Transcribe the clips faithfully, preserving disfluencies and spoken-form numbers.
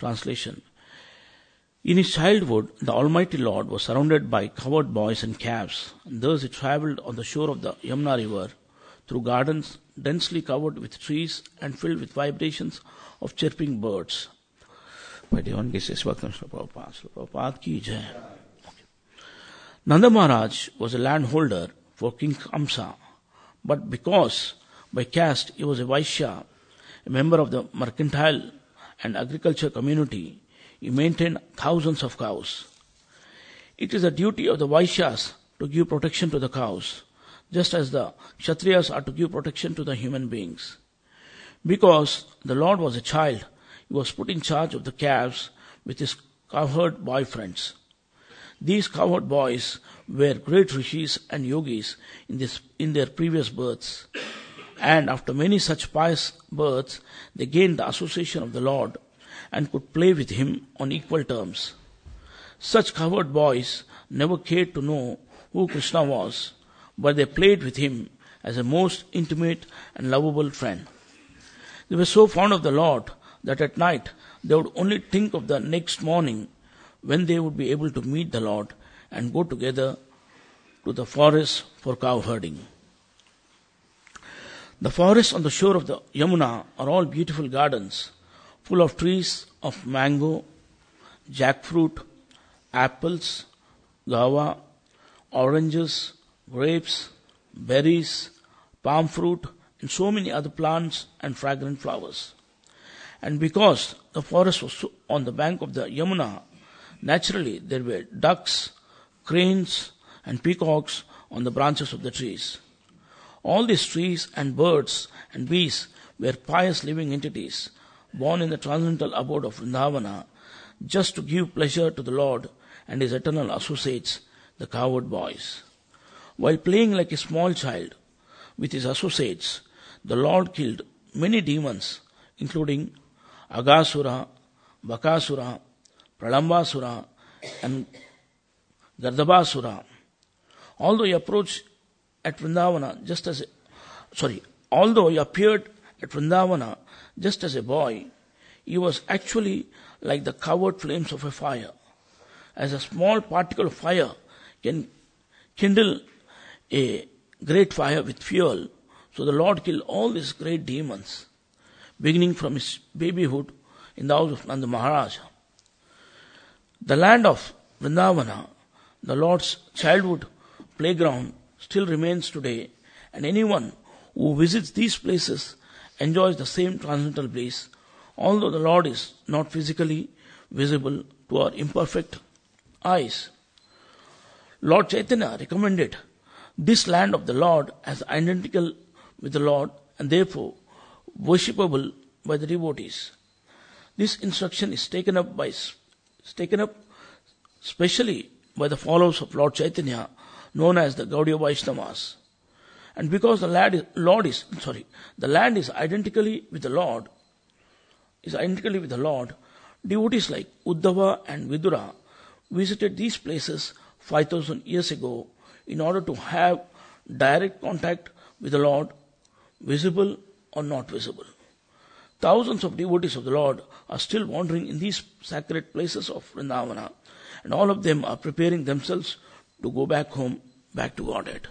Translation. In his childhood, the Almighty Lord was surrounded by cowherd boys and calves, and thus he travelled on the shore of the Yamuna river through gardens densely covered with trees and filled with vibrations of chirping birds. Nanda Maharaj was a landholder for King Kamsa, but because by caste he was a Vaishya, a member of the mercantile and agriculture community, he maintained thousands of cows. It is the duty of the Vaishyas to give protection to the cows, just as the Kshatriyas are to give protection to the human beings. Because the Lord was a child, he was put in charge of the calves with his cowherd boyfriends. These cowherd boys were great rishis and yogis in, this, in their previous births, and after many such pious births, they gained the association of the Lord and could play with him on equal terms. Such cowherd boys never cared to know who Krishna was, but they played with him as a most intimate and lovable friend. They were so fond of the Lord that at night they would only think of the next morning when they would be able to meet the Lord and go together to the forest for cow herding. The forests on the shore of the Yamuna are all beautiful gardens, full of trees of mango, jackfruit, apples, guava, oranges, grapes, berries, palm fruit, and so many other plants and fragrant flowers. And because the forest was on the bank of the Yamuna, naturally there were ducks, cranes, and peacocks on the branches of the trees. All these trees and birds and bees were pious living entities, born in the transcendental abode of Vrindavana, just to give pleasure to the Lord and his eternal associates, the cowherd boys. While playing like a small child with his associates, the Lord killed many demons, including Agasura, Bakasura, Pralambasura, and Gardabasura. Although he approached at Vrindavana just as a, sorry, although he appeared at Vrindavana just as a boy, he was actually like the covered flames of a fire. As a small particle of fire can kindle a great fire with fuel, so the Lord killed all these great demons, beginning from his babyhood in the house of Nanda Maharaj. The land of Vrindavana, the Lord's childhood playground, still remains today, and anyone who visits these places enjoys the same transcendental bliss, although the Lord is not physically visible to our imperfect eyes. Lord Chaitanya recommended this land of the Lord as identical with the Lord and therefore worshipable by the devotees. This instruction is taken up by is taken up specially by the followers of Lord Chaitanya, known as the Gaudiya Vaishnavas. And because the land is, Lord is sorry, the land is identically with the Lord, is identically with the Lord, devotees like Uddhava and Vidura visited these places five thousand years ago in order to have direct contact with the Lord, visible or not visible. Thousands of devotees of the Lord are still wandering in these sacred places of Vrindavana, and all of them are preparing themselves to go back home, back to Godhead.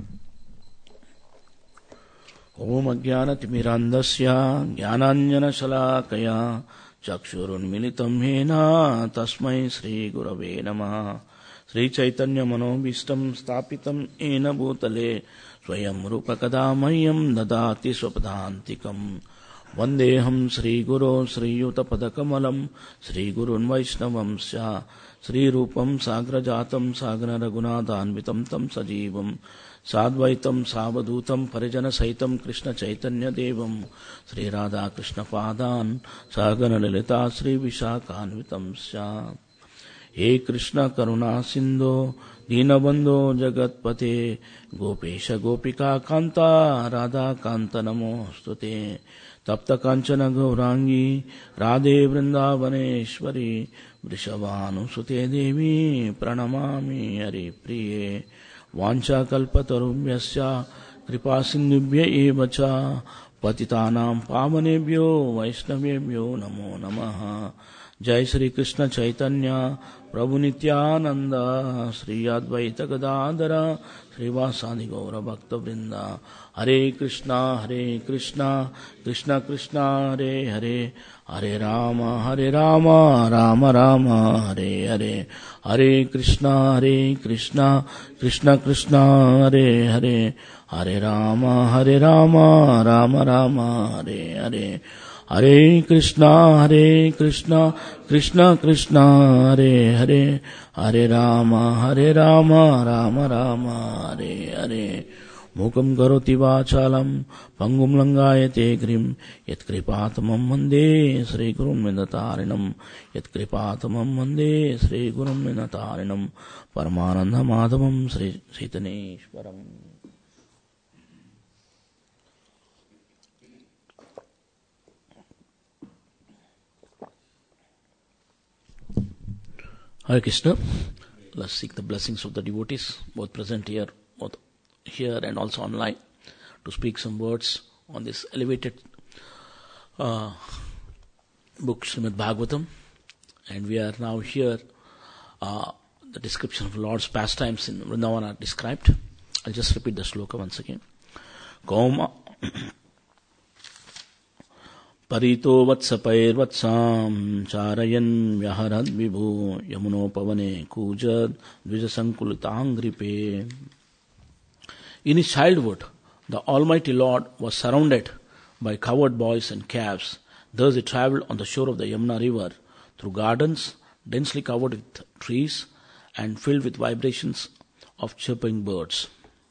Om Ajnana Timirandasya Jnananjana Shalakaya Chakshurunmilitam Hena Tasmai Sri Gurave Namaha. Sri Chaitanya Manobhistam Stapitam Ena Bhutale Swayam Rupa Kadamayam Dadati Swapadantikam Vandeham Sri Guru Sri Yuta Padakamalam Sri Gurun Vaishnavam Sya Sri Rupam Sagrajatam Sagna Raghunathanvitam Tam Sajivam Sadvaitam Savadutam Parijana Saitam Krishna Chaitanya Devam Sri Radha Krishna Padan Sagana Lalita Sri Vishakhanvitam Sya. He Krishna Karuna Sindho Dinabandho Jagatpate Gopesha Gopika Kanta Radha Kanta Namostute Tapta Kanchana Gaurangi Radhe Vrindavaneshwari Vrishabhanu Sute Devi Pranamami Hari Priye Vancha Kalpatarubhyasya Kripa Sindhubhya Evacha Patitanam Pavanebhyo Vaishnavebhyo Namo Namaha. Jai Shri Krishna Chaitanya Prabhu Nityananda Sri Advaita Gadadhara Srivasadi Gaura Bhakta Vrinda. Hare Krishna Hare Krishna Krishna Krishna Hare Hare Hare Rama Hare Rama Rama Rama Hare Hare. Hare Krishna Hare Krishna Krishna Krishna Hare Hare Hare Rama Hare Rama Rama Rama Hare Hare. Hare Krishna Hare Krishna Krishna Krishna Hare Hare Hare Rama Hare Rama Rama Rama Hare Hare. Mukam karoti vachalam pangum langayate grim yat kripatamam vande Sri Gurum Vinatarinam yat kripatamam vande Sri Gurum Vinatarinam Paramananda Madhavam Sri Seitaneshwaram. Hare Krishna. Let's seek the blessings of the devotees, both present here, both here and also online, to speak some words on this elevated uh, book, Srimad Bhagavatam. And we are now here, uh, the description of Lord's pastimes in Vrindavana described. I'll just repeat the sloka once again. Kauma Parito vatsapair vatsam charayan vyaharad vibhu yamuno pavane kujad dvijasankulitangripe. In his childhood, the Almighty Lord was surrounded by cowherd boys and calves. Thus he travelled on the shore of the Yamuna river through gardens densely covered with trees and filled with vibrations of chirping birds.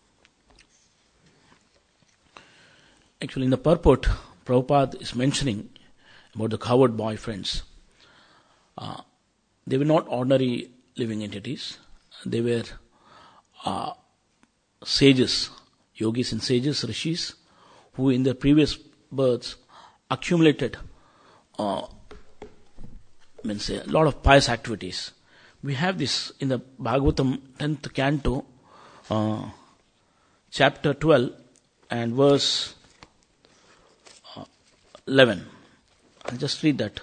Actually, in the purport, Prabhupada is mentioning about the cowherd boy friends. Uh, they were not ordinary living entities. They were uh, sages, yogis and sages, rishis, who in their previous births accumulated uh, means a lot of pious activities. We have this in the Bhagavatam tenth canto, uh, chapter twelve and verse uh, eleven. I'll just read that.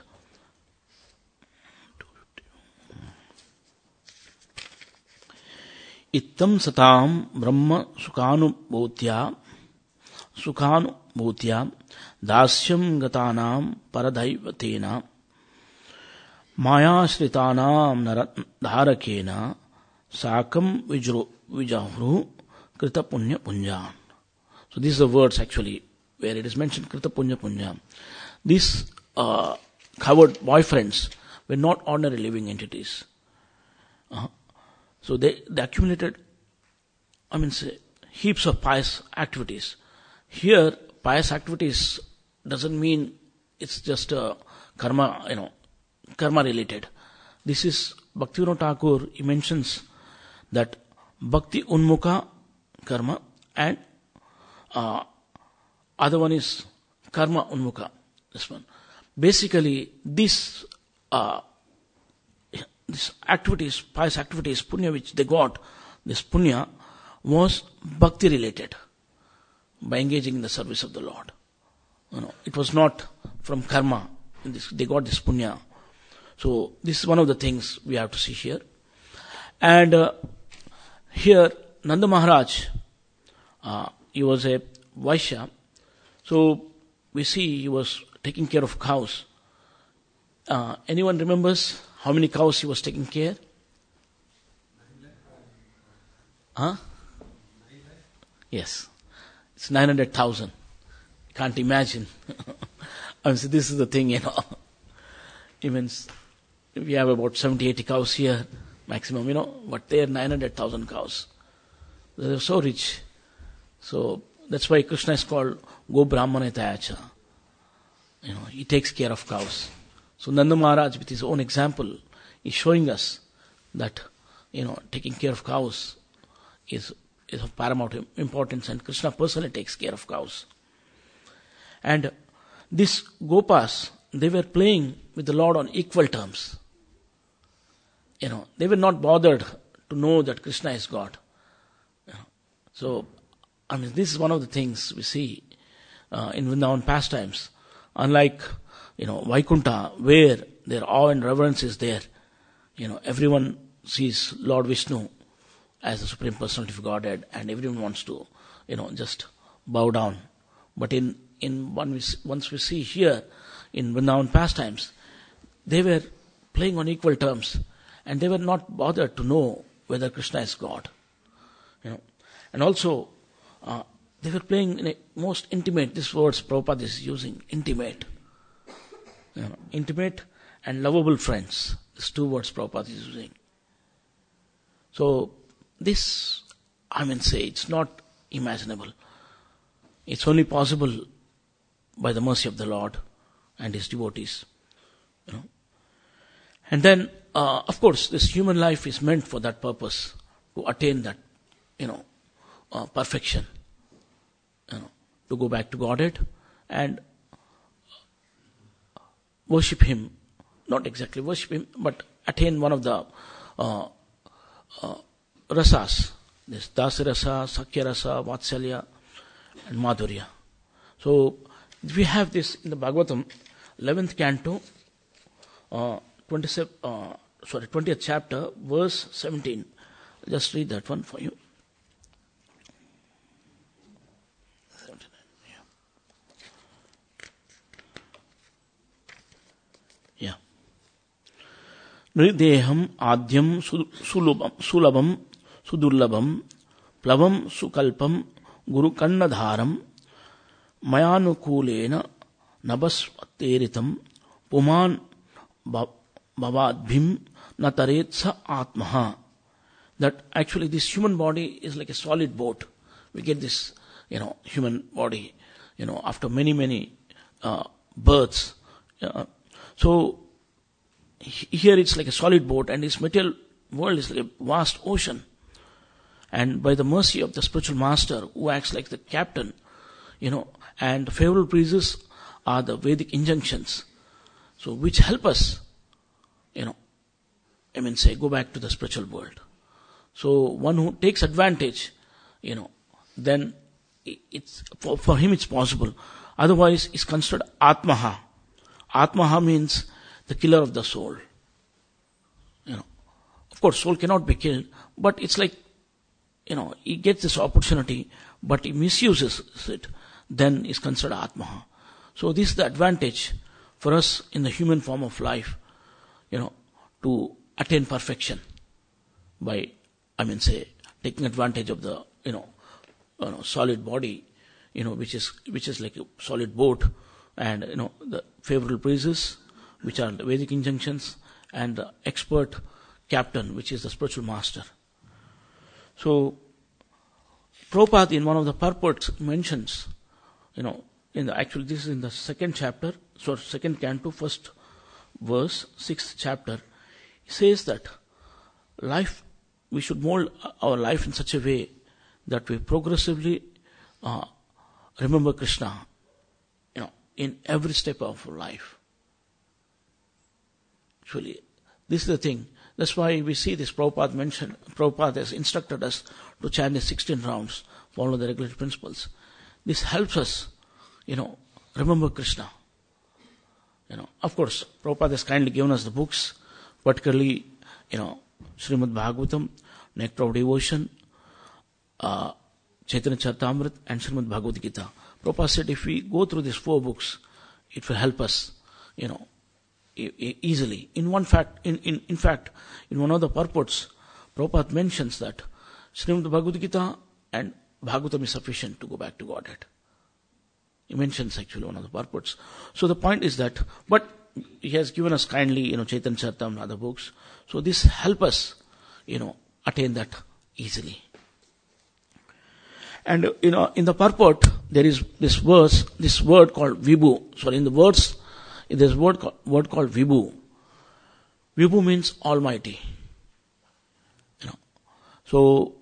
Ittam satam brahma sukhanubhutya sukhanubhutya dasyam gatanam paradhaivatena maya shritanam dharakena sakam vijru vijahru krita punya punjan. So these are the words actually where it is mentioned krita punya punjan. These uh, covered boyfriends were not ordinary living entities. Uh-huh. So they, they accumulated, I mean, say, heaps of pious activities. Here, pious activities doesn't mean it's just a karma, you know, karma related. This is Bhaktivinoda Thakur, he mentions that Bhakti Unmukha karma and uh, other one is Karma Unmukha, this one. Basically, this uh, This activities, pious activities, punya which they got, this punya was bhakti related by engaging in the service of the Lord. You know, it was not from karma. This, they got this punya. So this is one of the things we have to see here. And uh, here Nanda Maharaj, uh, he was a Vaishya. So we see he was taking care of cows. Uh, anyone remembers how many cows he was taking care? Huh? Yes. It's nine hundred thousand. Can't imagine. I mean, so this is the thing, you know. Even we have about seventy, eighty cows here, maximum, you know, but they are nine hundred thousand cows. They are so rich. So that's why Krishna is called Go Brahmane Tayacha. You know, he takes care of cows. So Nanda Maharaj, with his own example, is showing us that, you know, taking care of cows is, is of paramount importance, and Krishna personally takes care of cows. And these Gopas, they were playing with the Lord on equal terms. You know, they were not bothered to know that Krishna is God. You know, so, I mean, this is one of the things we see uh, in Vrindavan pastimes. Unlike, you know, Vaikunta, where their awe and reverence is there. You know, everyone sees Lord Vishnu as the Supreme Personality of Godhead, and everyone wants to, you know, just bow down. But in, in one we, once we see here, in Vrindavan pastimes, they were playing on equal terms, and they were not bothered to know whether Krishna is God. You know, and also, uh, they were playing in a most intimate, this words Prabhupada is using, intimate. You know, intimate and lovable friends. These two words Prabhupada is using. So, this, I mean say, it's not imaginable. It's only possible by the mercy of the Lord and His devotees. You know. And then, uh, of course, this human life is meant for that purpose, to attain that, you know, uh, perfection. You know, to go back to Godhead and worship Him, not exactly worship Him, but attain one of the uh, uh, rasas, this Dasa rasa, Sakya rasa, Vatsalya, and Madhurya. So, we have this in the Bhagavatam, eleventh canto, uh, twenty-seven, uh, sorry, twentieth chapter, verse seventeen. Just read that one for you. Yeah. Nrideham adyam sulabam, sulabam, sudurlabam, plavam sukalpam, guru kannadharam, mayanukulena nabasvateritam, puman bhavadbhim nataretsa atmaha. That actually this human body is like a solid boat. We get this, you know, human body, you know, after many, many uh, births. Uh, so, here it's like a solid boat, and this material world is like a vast ocean. And by the mercy of the spiritual master, who acts like the captain, you know, and favorable breezes are the Vedic injunctions, so which help us, you know, I mean say, go back to the spiritual world. So one who takes advantage, you know, then it's for, for him it's possible. Otherwise, it's considered Atmaha. Atmaha means the killer of the soul. You know, of course, soul cannot be killed, but it's like, you know, he gets this opportunity, but he misuses it, then is considered Atmaha. So this is the advantage for us in the human form of life, you know, to attain perfection by, I mean say, taking advantage of the, you know, you know, solid body, you know, which is which is like a solid boat, and, you know, the favorable breezes, which are the Vedic injunctions, and the expert captain, which is the spiritual master. So, Prabhupada in one of the purports mentions, you know, in the, actually this is in the second chapter, so second canto, first verse, sixth chapter, he says that life, we should mold our life in such a way that we progressively uh, remember Krishna, you know, in every step of our life. Actually, this is the thing. That's why we see this Prabhupada mentioned, Prabhupada has instructed us to chant the sixteen rounds, follow the regulatory principles. This helps us, you know, remember Krishna. You know, of course, Prabhupada has kindly given us the books, particularly, you know, Srimad Bhagavatam, Nectar of Devotion, uh, Chaitanya Charitamrita, and Srimad Bhagavad Gita. Prabhupada said if we go through these four books, it will help us, you know, e- e- easily. In one fact, in, in, in fact, in one of the purports, Prabhupada mentions that Srimad Bhagavad Gita and Bhagavatam is sufficient to go back to Godhead. He mentions actually one of the purports. So the point is that, but he has given us kindly, you know, Chaitanya Charitamrita and other books. So this help us, you know, attain that easily. And, you know, in the purport, there is this verse, this word called Vibhu. Sorry, in the words, there's a word called, word called Vibhu. Vibhu means Almighty. You know, so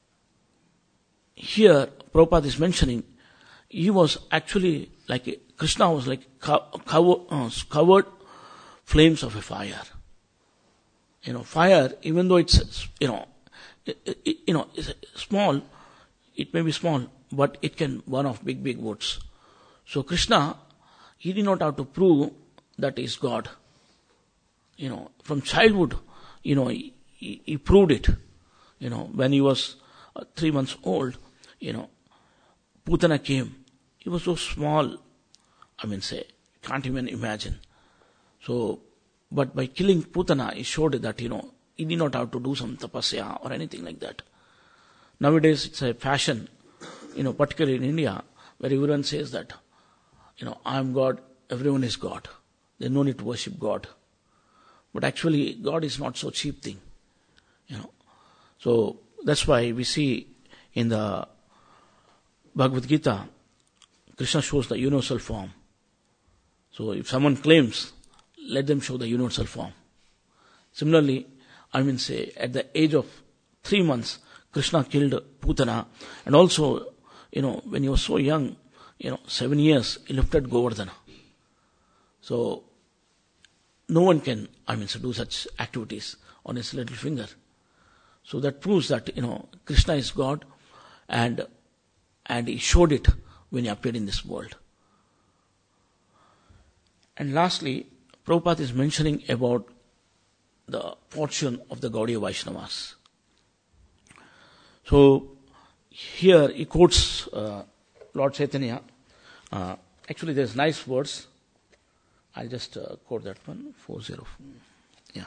here Prabhupada is mentioning, he was actually like, a, Krishna was like co- cover, uh, covered flames of a fire. You know, fire, even though it's, you know, it, it, you know, it's small, it may be small, but it can burn off big, big woods. So Krishna, he did not have to prove that he is God. you know, from childhood, you know, he, he, he proved it. You know, when he was uh, three months old, you know, Putana came. He was so small, I mean, say, can't even imagine. So, but by killing Putana, he showed that, you know, he did not have to do some tapasya or anything like that. Nowadays, it's a fashion, you know, particularly in India, where everyone says that, you know, I am God, everyone is God. There's no need to worship God. But actually, God is not so cheap thing, you know. So, that's why we see in the Bhagavad Gita, Krishna shows the universal form. So, if someone claims, let them show the universal form. Similarly, I mean say, at the age of three months, Krishna killed Putana, and also, you know, when he was so young, you know, seven years, he lifted Govardhana. So, no one can, I mean, so do such activities on his little finger. So that proves that, you know, Krishna is God, and and he showed it when he appeared in this world. And lastly, Prabhupada is mentioning about the fortune of the Gaudiya Vaishnavas. So, here he quotes uh, Lord Chaitanya. Uh, actually, there's nice words. I'll just uh, quote that one, four zero. Yeah.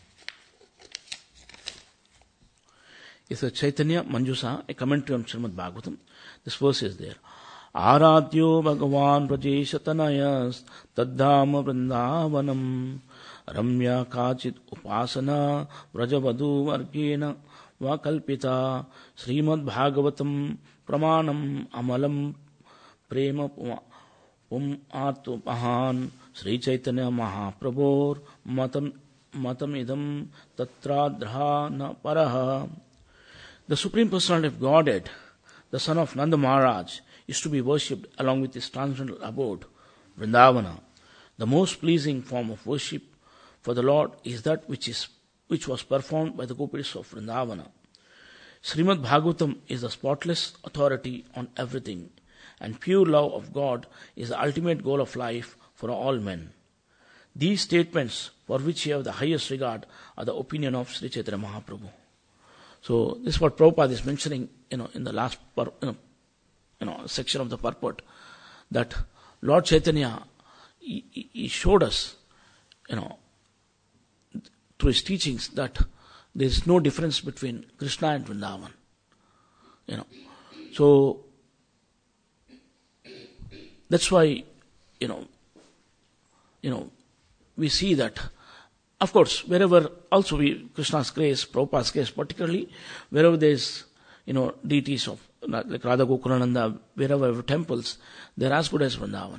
It's a Chaitanya Manjusa, a commentary on Srimad Bhagavatam. This verse is there. Aradhyo Bhagavan Brajeshatanayas Taddhama Vrindavanam Ramya Kachit Upasana Vrajavadu Vargena Vakalpita Srimad Bhagavatam Pramanam Amalam Prema Pum Atu Pahan Sri Chaitanya Mahaprabhor Matam Matamidam Tatradha Na Paraha. The Supreme Personality of Godhead, the son of Nanda Maharaj, is to be worshipped along with his transcendental abode, Vrindavana. The most pleasing form of worship for the Lord is that which is which was performed by the gopis of Vrindavana. Srimad Bhagavatam is the spotless authority on everything, and pure love of God is the ultimate goal of life for all men. These statements, for which we have the highest regard, are the opinion of Sri Chaitanya Mahaprabhu. So this is what Prabhupada is mentioning, you know, in the last you know, you know, section of the purport, that Lord Chaitanya, he, he showed us, you know, through his teachings that there is no difference between Krishna and Vrindavan. You know, so that's why, you know, you know, we see that. Of course, wherever also we, Krishna's grace, Prabhupada's grace particularly, wherever there is, you know, deities of, like Radha Gokulananda, wherever temples, they are as good as Vrindavana.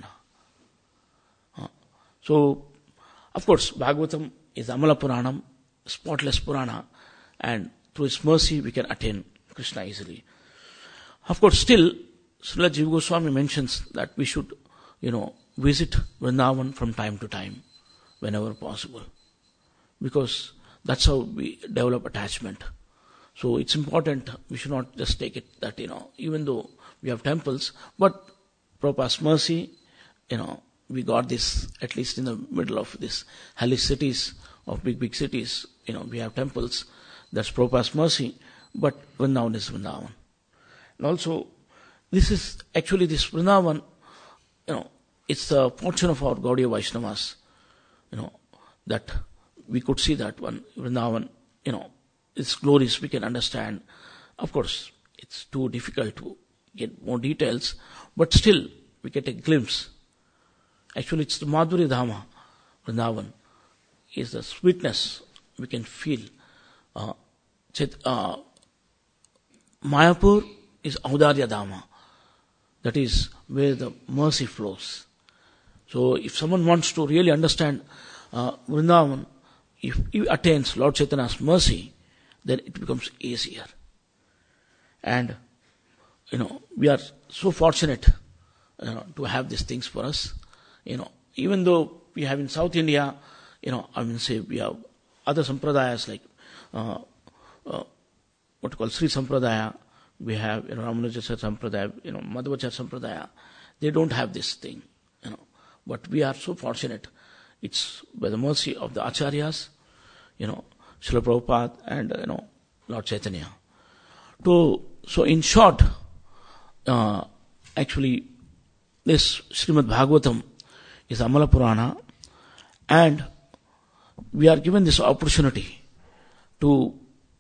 Uh, so, of course, Bhagavatam is Amala Puranam, spotless Purana, and through its mercy we can attain Krishna easily. Of course, still, Srila Jiva Goswami mentions that we should, you know, visit Vrindavan from time to time, whenever possible. Because that's how we develop attachment. So it's important, we should not just take it that, you know, even though we have temples, but Prabhupada's mercy, you know, we got this, at least in the middle of this hellish cities, of big, big cities, you know, we have temples, that's Prabhupada's mercy, but Vrindavan is Vrindavan. And also, this is, actually this Vrindavan, you know, it's the fortune of our Gaudiya Vaishnavas, you know, that we could see that one, Vrindavan, you know, its glories we can understand. Of course, it's too difficult to get more details, but still we get a glimpse. Actually, it's the Madhuri Dhama, Vrindavan, is the sweetness we can feel. Uh, uh, Mayapur is Audarya Dhama, that is where the mercy flows. So, if someone wants to really understand uh, Vrindavan, if he attains Lord Chaitanya's mercy, then it becomes easier. And, you know, we are so fortunate, you know, to have these things for us. You know, even though we have in South India, you know, I mean, say we have other sampradayas like, uh, uh, what you call Sri Sampradaya, we have, you know, Ramanujacharya Sampradaya, you know, Madhvacharya Sampradaya. They don't have this thing, you know. But we are so fortunate, It's by the mercy of the Acharyas, you know, Srila Prabhupada and, uh, you know, Lord Chaitanya. To, so in short, uh, actually, this Srimad Bhagavatam is Amala Purana, and we are given this opportunity to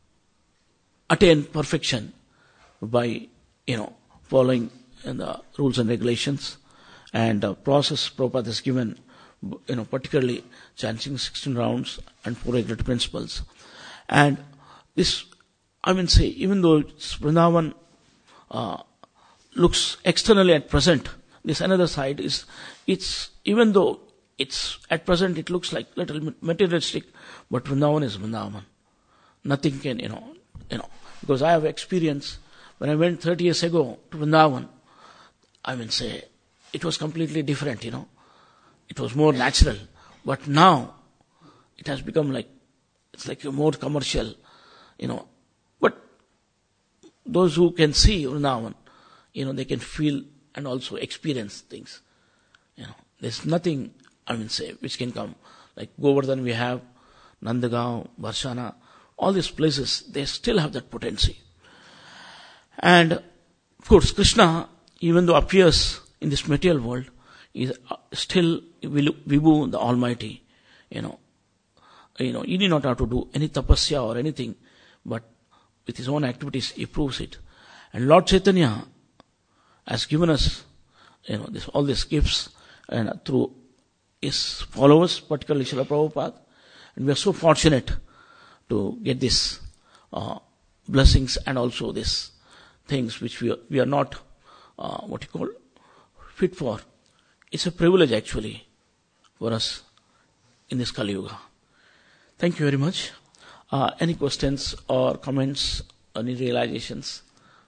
attain perfection by, you know, following the rules and regulations, and the process Prabhupada has given, you know, particularly chanting sixteen rounds and four regulatory principles. And this, I mean, say, even though Vrindavan uh, looks externally at present, this another side is, it's, even though it's, at present it looks like little materialistic, but Vrindavan is Vrindavan. Nothing can, you know, you know, because I have experience, when I went thirty years ago to Vrindavan, I mean, say, it was completely different, you know. It was more natural. But now, it has become like, it's like a more commercial, you know. But those who can see Vrindavan, you know, they can feel and also experience things. You know, there's nothing, I mean, say, which can come. Like Govardhan we have, Nandagaon, Varshana, all these places, they still have that potency. And, of course, Krishna, even though appears in this material world, is still Vibhu, the Almighty. You know, you know, he did not have to do any tapasya or anything, but with his own activities, he proves it. And Lord Chaitanya has given us, you know, this, all these gifts, and through his followers, particularly Srila Prabhupada, and we are so fortunate to get these uh, blessings and also these things which we are, we are not, uh, what you call, fit for. It's a privilege actually for us in this Kali Yuga. Thank you very much. Uh, any questions or comments, any realizations?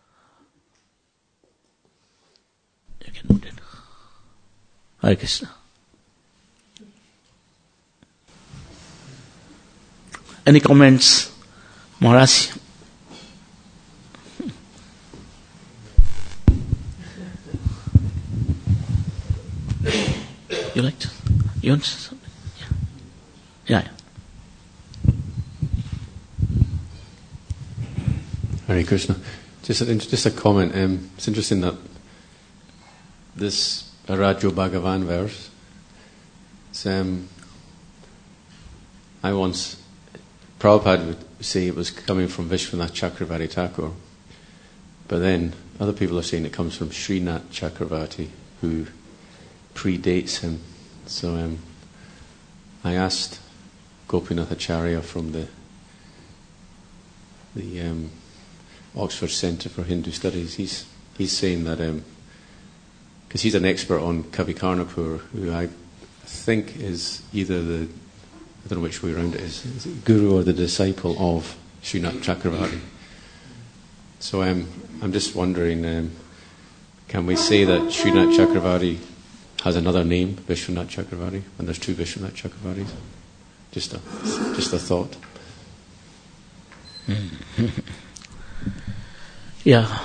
You can note it. Hare Krishna. Any comments, Maharaj? You like to? You want something? Yeah. Yeah. Hare Krishna. Just a, just a comment. Um, it's interesting that this Rajo Bhagavan verse, it's, um, I once, Prabhupada would say it was coming from Vishwanath Chakravarti Thakur, but then other people are saying it comes from Srinath Chakravarti, who predates him. So um, I asked Gopinath Acharya from the the um, Oxford Centre for Hindu Studies. He's he's saying that because um, he's an expert on Kavi Karnapur, who I think is either the I don't know which way around it is, is it guru or the disciple of Srinath Chakravarti. So um, I'm just wondering, um, can we say that Srinath Chakravarti has another name, Vishwanath Chakravarti, and there's two Vishwanath Chakravartis? Just a, just a thought. Yeah.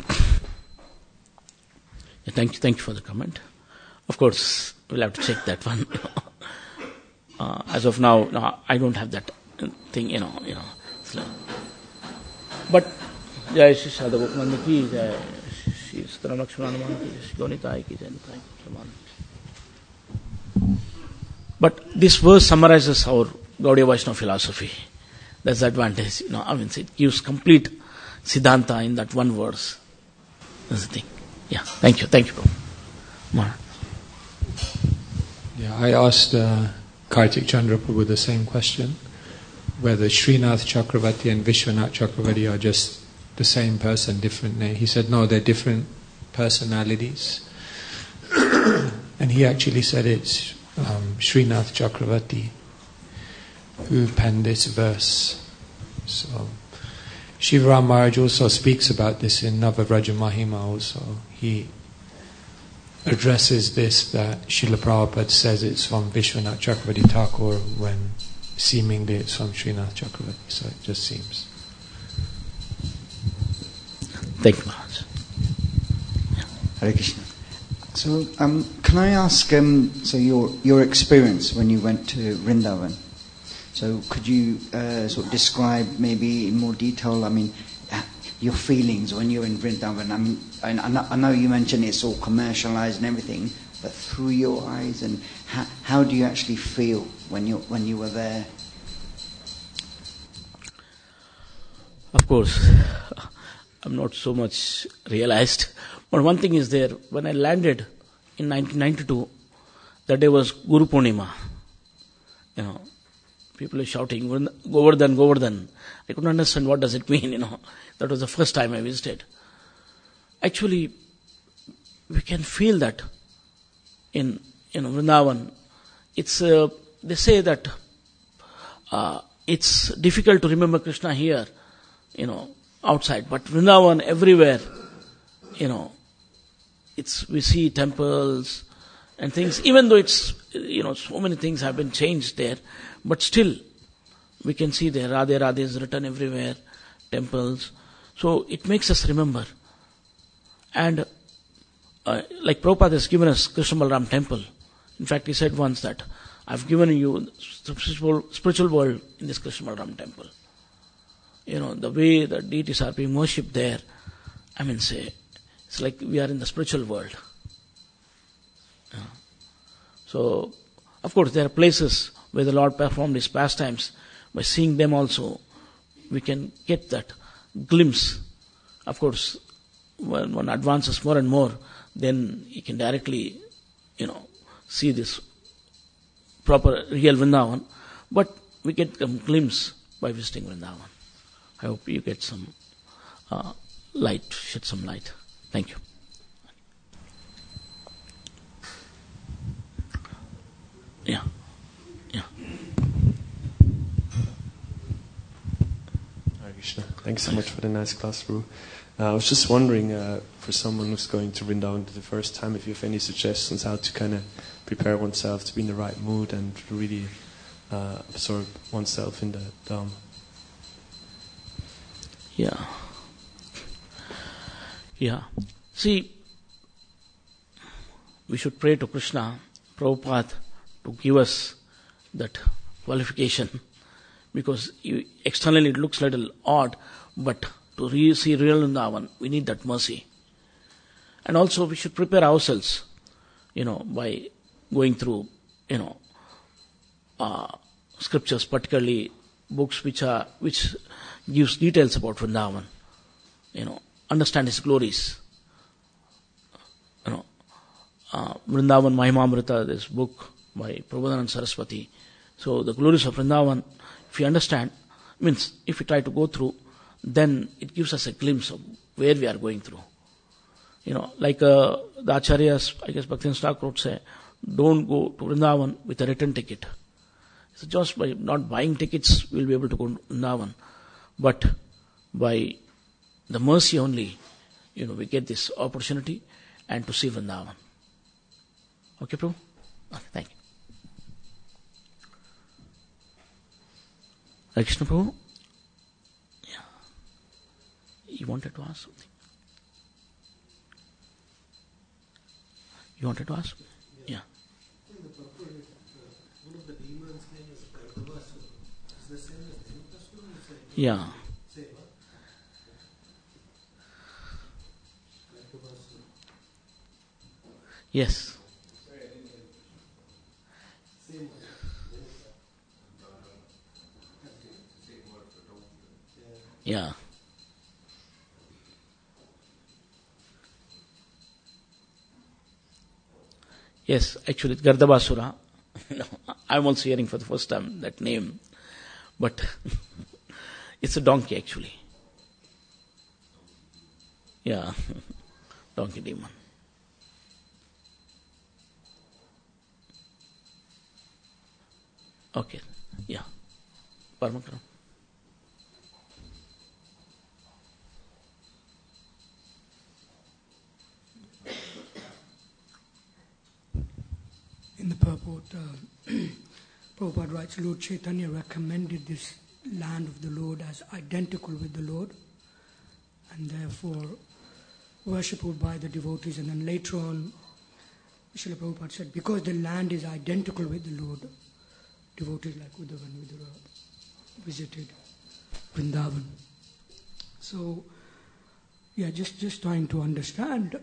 Yeah. Thank you, thank you for the comment. Of course, we'll have to check that one. uh, as of now, no, I don't have that thing, you know, you know. Like, but Jai Shri Sadhavakananda ki, Jai Shri Sitaram Lakshmana ki, Shri Gonitai ki, Jai Nitai ki. But this verse summarizes our Gaudiya Vaishnava philosophy. That's the advantage, you know. I mean, it gives complete Siddhanta in that one verse. That's the thing. Yeah, thank you, thank you, Prabhu. Yeah, I asked uh, Kartik Chandra Prabhu the same question, whether Srinath Chakravarti and Vishwanath Chakravarti are just the same person, different name. He said, no, they're different personalities. And he actually said it's um, Srinath Chakravarti who penned this verse. So Shivaram Maharaj also speaks about this in Navavraja Mahima also. He addresses this, that Srila Prabhupada says it's from Vishwanath Chakravarti Thakur when seemingly it's from Srinath Chakravarti. So it just seems. Thank you, Maharaj. Hare Krishna. So, um, can I ask, um, so your your experience when you went to Vrindavan? So, could you uh, sort of describe maybe in more detail? I mean, your feelings when you're in Vrindavan. I mean, I, I know you mentioned it's all commercialized and everything, but through your eyes, and how, how do you actually feel when you when you were there? Of course, I'm not so much realized. But one thing is there, when I landed in nineteen ninety-two, that day was Guru Purnima. You know, people are shouting, Govardhan, Govardhan. I couldn't understand what does it mean, you know. That was the first time I visited. Actually, we can feel that in, you know, Vrindavan. It's, uh, they say that uh, it's difficult to remember Krishna here, you know, outside. But Vrindavan, everywhere, you know, it's, we see temples and things, even though it's, you know, so many things have been changed there, but still, we can see there, Radhe Radhe is written everywhere, temples. So, it makes us remember. And, uh, like Prabhupada has given us Krishna Balaram temple. In fact, he said once that, I've given you the spiritual, spiritual world in this Krishna Balaram temple. You know, the way the deities are being worshipped there, I mean, say, it's like we are in the spiritual world. Yeah. So, of course, there are places where the Lord performed His pastimes. By seeing them also, we can get that glimpse. Of course, when one advances more and more, then you can directly, you know, see this proper, real Vrindavan. But we get a glimpse by visiting Vrindavan. I hope you get some uh, light, shed some light. Thank you. Yeah. Yeah. Hare Krishna. Thanks so much for the nice class, Ru. Uh, I was just wondering, uh, for someone who's going to Vrindavan for the first time, if you have any suggestions how to kind of prepare oneself to be in the right mood and to really uh, absorb oneself in the Dham. Yeah. Yeah. See, we should pray to Krishna, Prabhupada, to give us that qualification, because you, externally it looks a little odd, but to re- see real Vrindavan, we need that mercy. And also we should prepare ourselves, you know, by going through, you know, uh, scriptures, particularly books which are which gives details about Vrindavan, you know, understand its glories. You know, uh, Vrindavan Mahimamrita, this book by Prabodhanand Saraswati. So the glories of Vrindavan, if you understand, means if we try to go through, then it gives us a glimpse of where we are going through. You know, like uh, the Acharyas, I guess Bhaktivinoda Thakur would say, don't go to Vrindavan with a return ticket. So just by not buying tickets, we'll be able to go to Vrindavan. But by the mercy only, you know, we get this opportunity and to see Vrindavan. Okay, Prabhu? Okay, thank you. Hare Krishna, Prabhu? Yeah. You wanted to ask something? You wanted to ask? Yeah. In the purport, uh, one of the demons' name is Gardhavasura. Is the same as Dhenukasura? Yeah. Same, huh? Gardhavasura. Yes. Same. Yeah. Yes, actually, it's Gardhabasura. I'm also hearing for the first time that name. But it's a donkey, actually. Yeah, donkey demon. Okay, yeah. Paramakrama. In the purport, uh, Prabhupada writes, Lord Chaitanya recommended this land of the Lord as identical with the Lord, and therefore worshipable by the devotees. And then later on, Srila Prabhupada said, because the land is identical with the Lord, devotees like Uddhava and Vidura visited Vrindavan. So, yeah, just, just trying to understand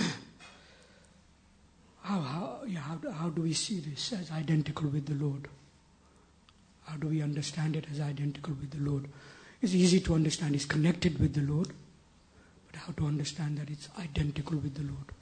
how, how, yeah, how, how do we see this as identical with the Lord? How do we understand it as identical with the Lord? It's easy to understand it's connected with the Lord, but how to understand that it's identical with the Lord?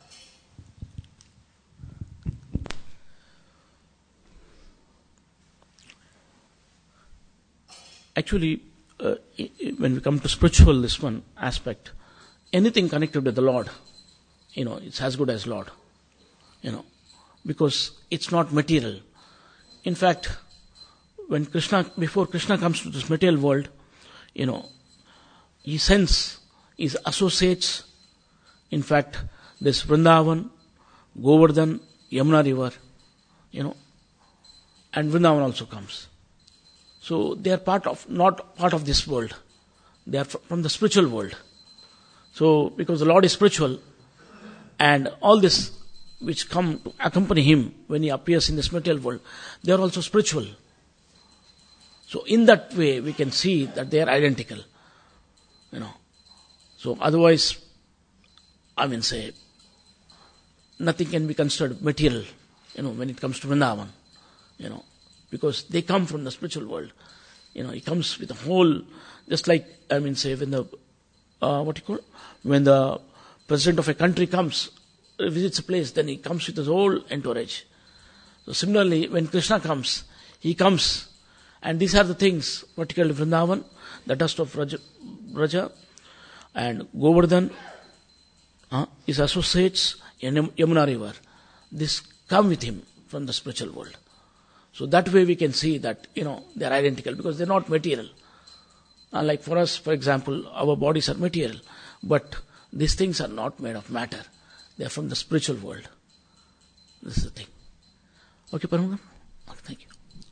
Actually, uh, when we come to spiritual, this one aspect, anything connected with the Lord, you know, it's as good as Lord, you know, because it's not material. In fact, when Krishna, before Krishna comes to this material world, you know, he sends his associates. In fact, this Vrindavan, Govardhan, Yamuna river, you know, and Vrindavan also comes. So they are part of, not part of this world. They are from the spiritual world. So because the Lord is spiritual, and all this which come to accompany him when he appears in this material world, they are also spiritual. So in that way we can see that they are identical. You know. So otherwise, I mean say, nothing can be considered material, you know, when it comes to Vrindavan. You know. Because they come from the spiritual world. You know, he comes with a whole, just like, I mean, say, when the, uh, what you call, when the president of a country comes, uh, visits a place, then he comes with his whole entourage. So similarly, when Krishna comes, he comes, and these are the things, particularly Vrindavan, the dust of Raja, Raja and Govardhan, uh, his associates, and Yamuna river, this come with him from the spiritual world. So that way we can see that, you know, they are identical because they are not material. Uh, like for us, for example, our bodies are material, but these things are not made of matter. They are from the spiritual world. This is the thing. Okay, Paramagam? Okay, thank you.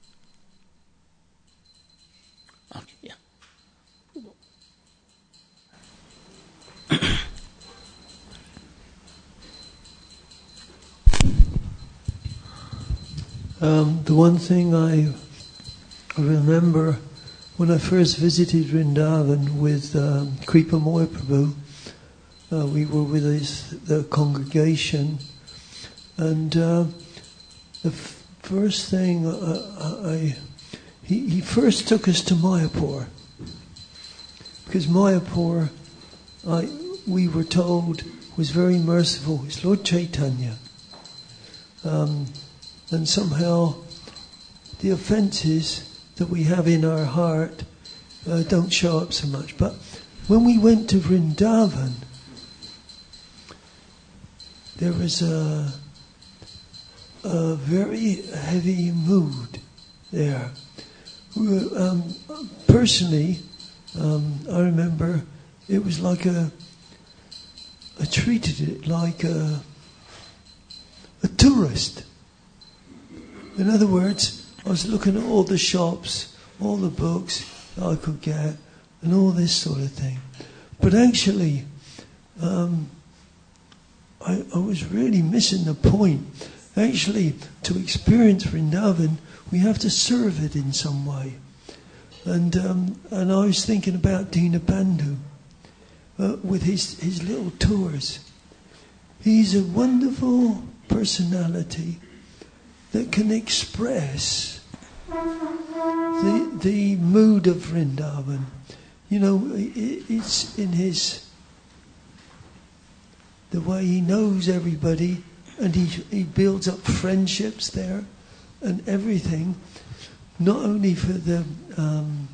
Okay, yeah. Um, the one thing I remember when I first visited Vrindavan with um, Kripa Moy Prabhu, uh, we were with his, the congregation, and uh, the f- first thing uh, I, he, he first took us to Mayapur, because Mayapur, I, we were told, was very merciful. It's Lord Chaitanya. Um, And somehow the offences that we have in our heart uh, don't show up so much. But when we went to Vrindavan, there was a, a very heavy mood there. We were, um, personally, um, I remember it was like a, I treated it like a, a tourist. In other words, I was looking at all the shops, all the books that I could get, and all this sort of thing. But actually, um, I, I was really missing the point. Actually, to experience Vrindavan, we have to serve it in some way. And um, and I was thinking about Dinabandhu uh, with his, his little tours. He's a wonderful personality that can express the the mood of Vrindavan. You know, it's in his, the way he knows everybody, and he he builds up friendships there and everything, not only for the um,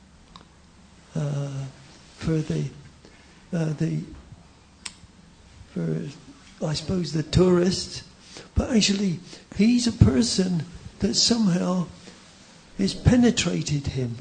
uh, for the uh, the for I suppose the tourists, but actually he's a person that somehow has penetrated him.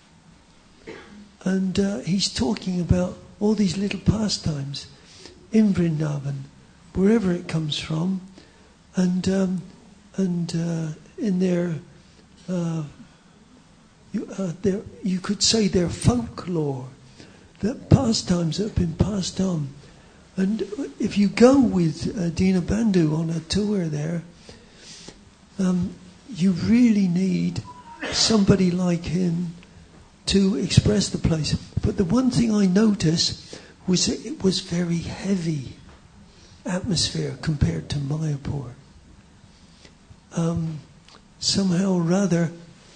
And uh, he's talking about all these little pastimes in Vrindavan, wherever it comes from, and um, and uh, in their, uh, you, uh, their, you could say their folklore, that pastimes that have been passed on And if you go with uh, Dina Bandhu on a tour there, um, you really need somebody like him to express the place. But the one thing I noticed was that it was very heavy atmosphere compared to Mayapur. Um, somehow or rather,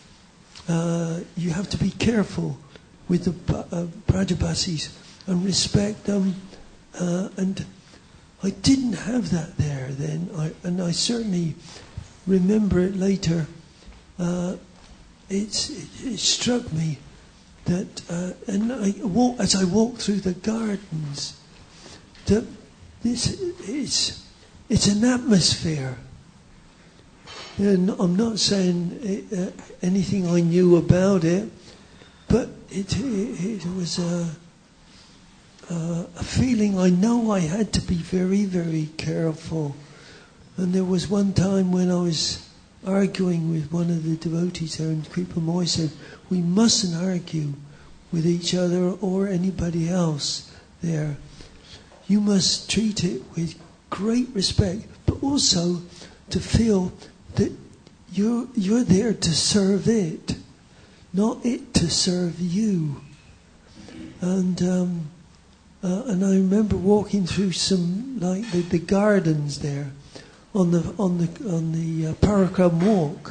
uh, you have to be careful with the uh, Brajabasis and respect them. Uh, and I didn't have that there then, I, and I certainly remember it later. Uh, it's, it, it struck me that, uh, and I walk, as I walked through the gardens, that this is it's an atmosphere. And I'm not saying it, uh, anything I knew about it, but it it, it was a, a a feeling I know I had to be very, very careful. And there was one time when I was arguing with one of the devotees there, and Kripa Moy said, we mustn't argue with each other or anybody else there. You must treat it with great respect, but also to feel that you're, you're there to serve it, not it to serve you. And um, uh, and I remember walking through some, like the, the gardens there, on the on the on the uh, Parakram walk.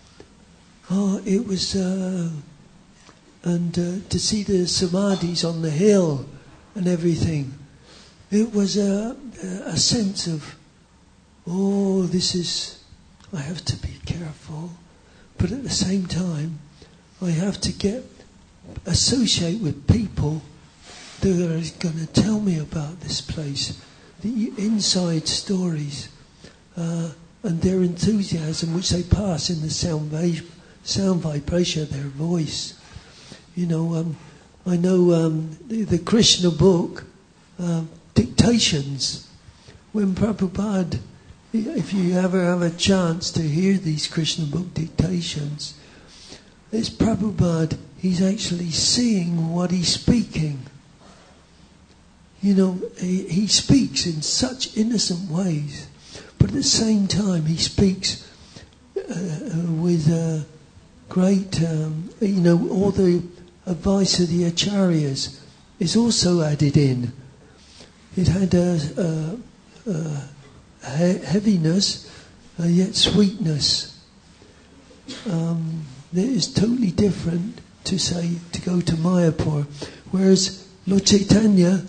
Oh, it was, uh, and uh, to see the samadhis on the hill and everything. It was a a sense of, oh, this is, I have to be careful, but at the same time, I have to get associate with people that are going to tell me about this place, the inside stories. Uh, and their enthusiasm which they pass in the sound, va- sound vibration of their voice. You know, um, I know um, the, the Krishna book, uh, Dictations, when Prabhupada, if you ever have a chance to hear these Krishna book dictations, it's Prabhupada, he's actually seeing what he's speaking. You know, he, he speaks in such innocent ways. But at the same time, he speaks uh, with uh, great, um, you know, all the advice of the acharyas is also added in. It had a, a, a he- heaviness, uh, yet sweetness. Um, that is totally different to say, to go to Mayapur. Whereas Lord Chaitanya,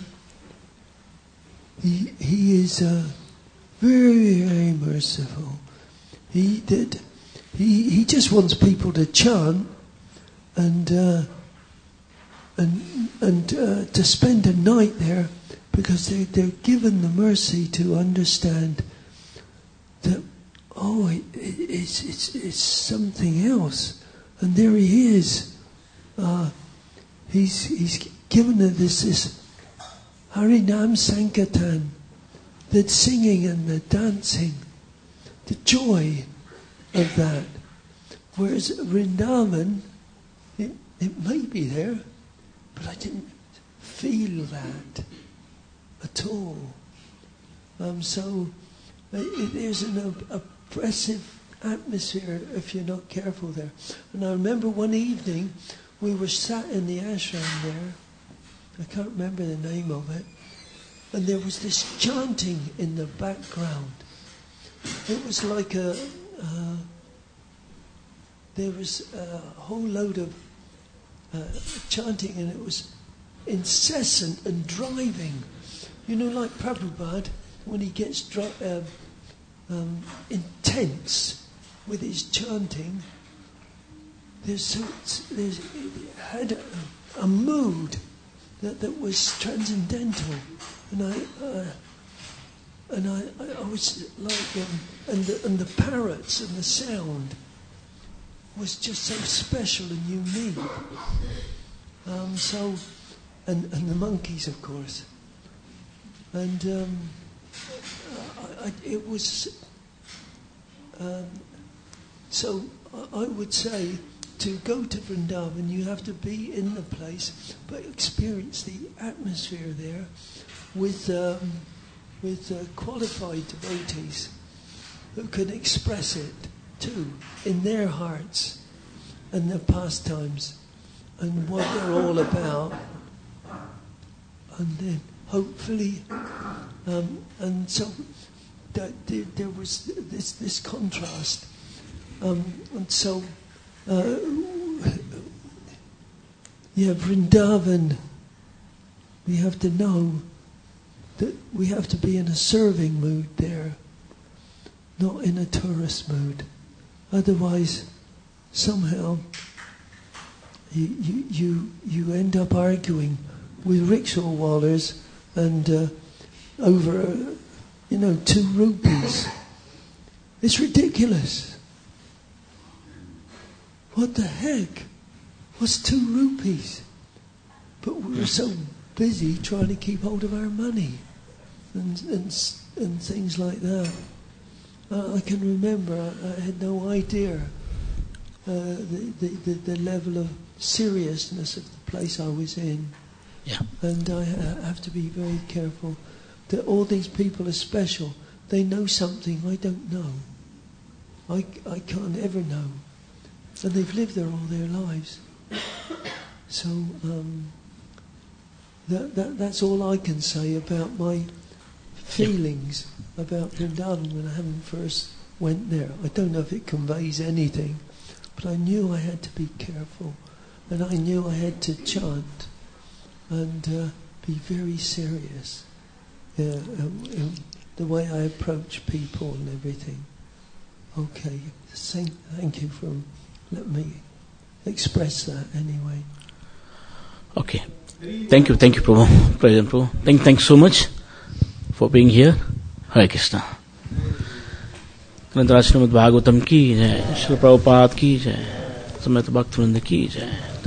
he, he is... Uh, Very, very merciful. He did. He he just wants people to chant and uh, and and uh, to spend a night there, because they they're given the mercy to understand that, oh, it, it, it's it's it's something else, and there he is. Uh, he's he's given us this this Harinam Sankirtan. The singing and the dancing, the joy of that. Whereas Vrindavan, it, it may be there, but I didn't feel that at all. Um, so uh, it, there's an op- oppressive atmosphere if you're not careful there. And I remember one evening we were sat in the ashram there. I can't remember the name of it. And there was this chanting in the background. It was like a, uh, there was a whole load of uh, chanting, and it was incessant and driving. You know, like Prabhupada, when he gets dri- uh, um, intense with his chanting, there's, so, there's it had a, a mood that, that was transcendental. And I, uh, and I, I was like, um, and the and the parrots and the sound was just so special and unique. Um, so, and and the monkeys, of course. And um, I, I, it was. Um, so I, I would say to go to Vrindavan, you have to be in the place, but experience the atmosphere there with um, with uh, qualified devotees who can express it too in their hearts and their pastimes and what they're all about, and then hopefully, um, and so that there, there was this this contrast, um, and so. Uh, yeah, Vrindavan, we have to know that we have to be in a serving mood there, not in a tourist mood. Otherwise, somehow, you you you, you end up arguing with rickshaw wallers and uh, over, uh, you know, two rupees. It's ridiculous. What the heck? What's two rupees? But we were so busy trying to keep hold of our money and and, and things like that. Uh, I can remember I, I had no idea uh, the, the, the, the level of seriousness of the place I was in. Yeah. And I ha- have to be very careful that all these people are special. They know something I don't know. I, I can't ever know. And they've lived there all their lives. So um, that, that that's all I can say about my feelings about Vrindavan when I haven't first went there. I don't know if it conveys anything, but I knew I had to be careful, and I knew I had to chant and uh, be very serious. Uh, um, um, the way I approach people and everything. Okay, thank, thank you for letting me express that anyway. Okay. Thank you, thank you, Prabhu. President Prabhu. Thank, thanks so much for being here. Hare Krishna. ग्रंथराज Shrimad Bhagavatam की जय, श्री प्रभुपाद की जय, समस्त भक्त वृंद की जय.